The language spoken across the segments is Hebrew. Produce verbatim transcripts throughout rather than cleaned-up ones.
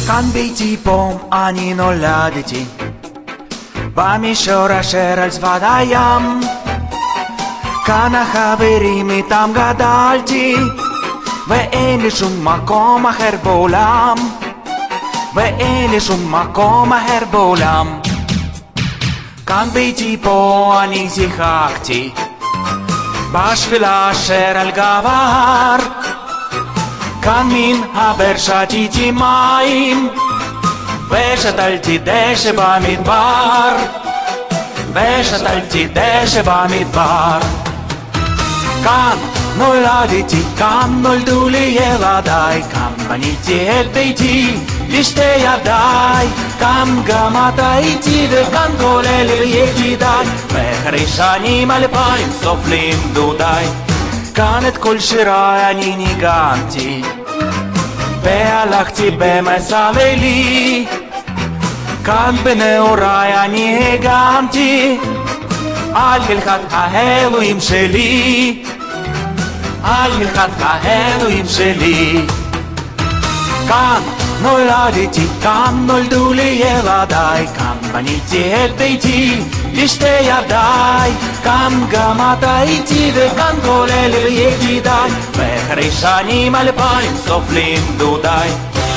כאן ביתי פה אני נולדתי, במישור אשר על שפת הים. כאן החברים איתם גדלתי, ואין לי שום מקום אחר בעולם, ואין לי שום מקום אחר בעולם. כאן ביתי פה אני שיחקתי, בשבילה אשר על גב ההר. כאן מן הבר שתיתי מים, ושתלתי דשא במדבר, ושתלתי דשא במדבר. כאן נולדתי, כאן נולדו לי ילדיי, כאן בניתי את ביתי בשתי ידיי. כאן גם אתה איתי וכאן כל אלה ידידיי, ואחרי שנים אלפיים סוף לימדו די. כאן את כל שיריי אני ניגנתי, והלכתי במסע לילי. כאן בנעוריי אני הגנתי על הלכת האלוהים שלי, על הלכת האלוהים שלי. כאן נולדתי, כאן נולדו לי ילדיי, כאן בניתי את ביתי בשתי ידיי. כאן גם אתה איתי וכאן כל אלה ידידיי, ואחרי שנים אלפיים סוף לימדו די.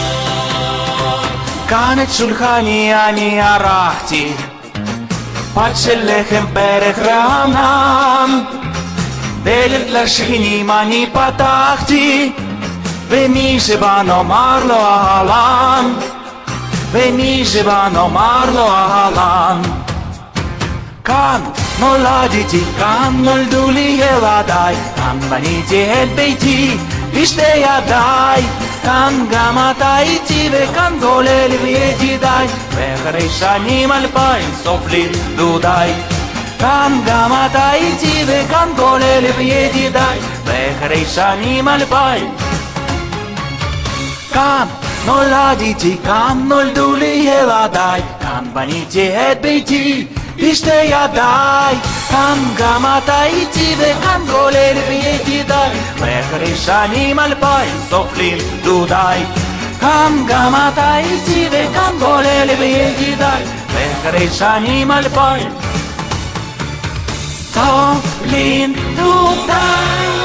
כאן את שולחני אני ערכתי, פת של לחם פרח רענן. דלת לשכנים אני פתחתי, ומי שבא נאמר לו אהלן, ומי שבא נאמר לו אהלן. כאן נולדתי, כאן נולדו לי ילדיי, כאן בניתי את ביתי בשתי ידיי. כאן גם אתה איתי וכאן כל אלה ידידיי, ואחרי שנים אלפיים סוף לימדו די. כאן גם אתה איתי וכאן כל אלה ידידיי, ואחרי שנים אלפיים. כאן נולדתי, כאן נולדו לי ילדיי, כאן בניתי את ביתי בשתי ידיי. כאן גם אתה איתי וכאן כל אלה ידידיי, ואחרי שנים אלפיים סוף לימדו די. כאן גם אתה איתי וכאן כל אלה ידידיי, ואחרי שנים אלפיים סוף לימדו די.